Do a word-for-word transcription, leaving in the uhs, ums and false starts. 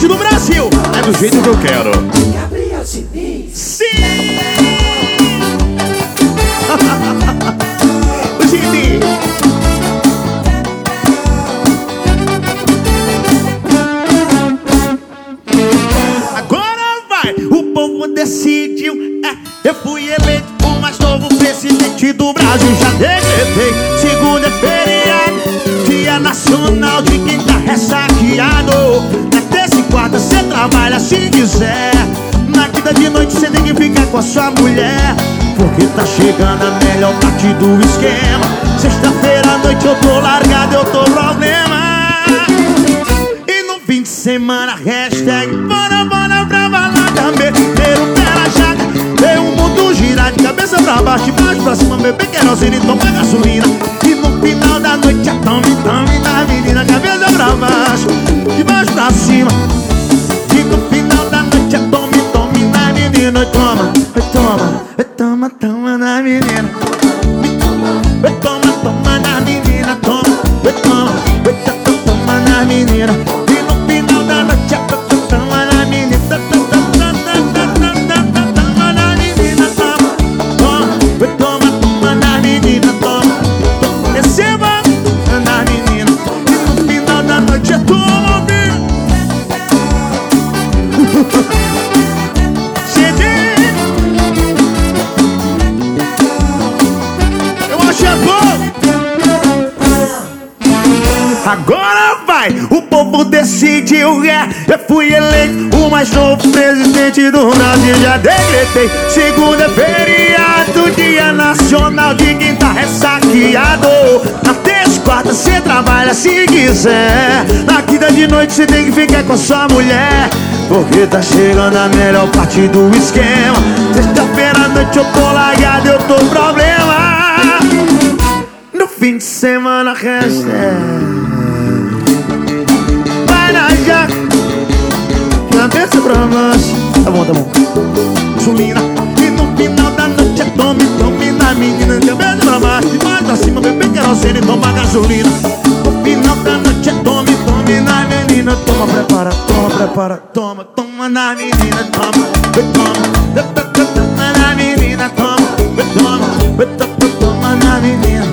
do Brasil. É do jeito que eu quero. Gabriel Diniz. Sim! O Diniz. Agora vai, o povo decidiu. É, eu fui eleito o mais novo presidente do Brasil. Já decretei, segunda é feriado, dia nacional de quem tá ressaqueado. Na terça e quarta cê trabalha se quiser. Na quinta de noite cê tem que ficar com a sua mulher, porque tá chegando a melhor parte do esquema. Sexta-feira à noite eu tô largado, eu tô problema. E no fim de semana, hashtag bora, bora pra balada, meter o pé na jaca. Vê o mundo girar de cabeça pra baixo, de baixo pra cima, beber querosene e tomar gasolina. E no final da noite é tome, tome da menina, cabeça pra baixo, de baixo pra cima. E no final da noite é tome, tome da menina. Toma, toma, toma, toma da menina. Toma, toma da menina, toma, toma, toma da menina. E no final da noite é toma da menina. Toma da menina, toma, toma, toma, toma da menina, toma, toma. Receba da menina. E no final da noite é toma, menina. Agora vai, o povo decidiu, é. Eu fui eleito o mais novo presidente do Brasil. Já decretei, segunda é feriado, dia nacional de quem tá ressaqueado. Na terça e quarta cê trabalha se quiser. Na quinta de noite cê tem que ficar com a sua mulher, porque tá chegando a melhor parte do esquema. Sexta-feira à noite eu tô largado, eu tô problema. No fim de semana, hashtag vai na jaca, cabeça pra baixo. Tá bom, tá bom. Gasolina. E no final da noite é tome, tome da menina, cabeça pra baixo, de baixo pra cima, beber querosene e tomar gasolina. No final da noite é tome, tome da menina. Toma, prepara, toma, prepara, toma, toma na menina, toma, toma, toma na menina, toma, toma, toma na menina.